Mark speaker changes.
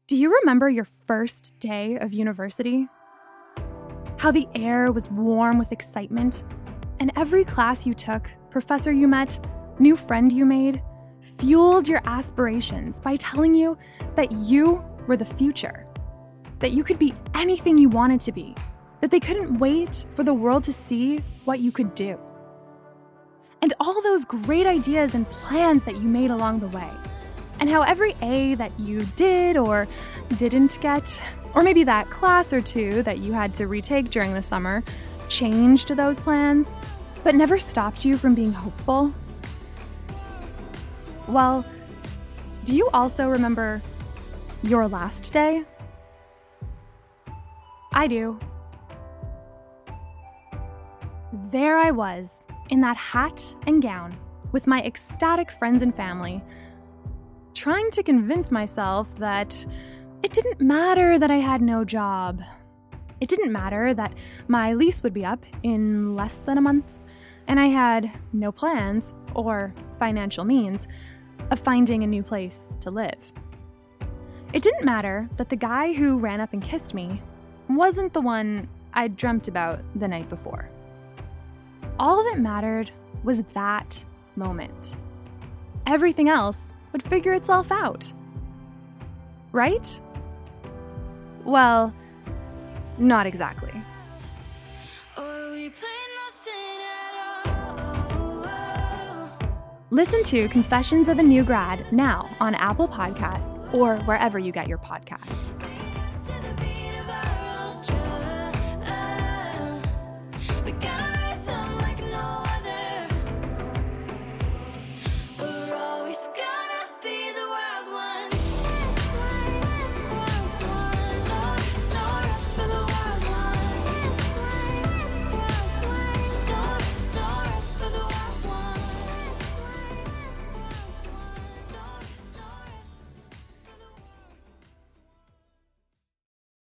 Speaker 1: Do you remember your first day of university? How the air was warm with excitement, and every class you took, professor you met, new friend you made, fueled your aspirations by telling you that you were the future, that you could be anything you wanted to be, that they couldn't wait for the world to see what you could do. And all those great ideas and plans that you made along the way. And how every A that you did or didn't get, or maybe that class or two that you had to retake during the summer, changed those plans, but never stopped you from being hopeful. Well, do you also remember your last day? I do. There I was, in that hat and gown, with my ecstatic friends and family, trying to convince myself that it didn't matter that I had no job. It didn't matter that my lease would be up in less than a month, and I had no plans or financial means of finding a new place to live. It didn't matter that the guy who ran up and kissed me wasn't the one I'd dreamt about the night before. All that mattered was that moment. Everything else would figure itself out. Right? Well, not exactly. Listen to Confessions of a New Grad now on Apple Podcasts or wherever you get your podcasts.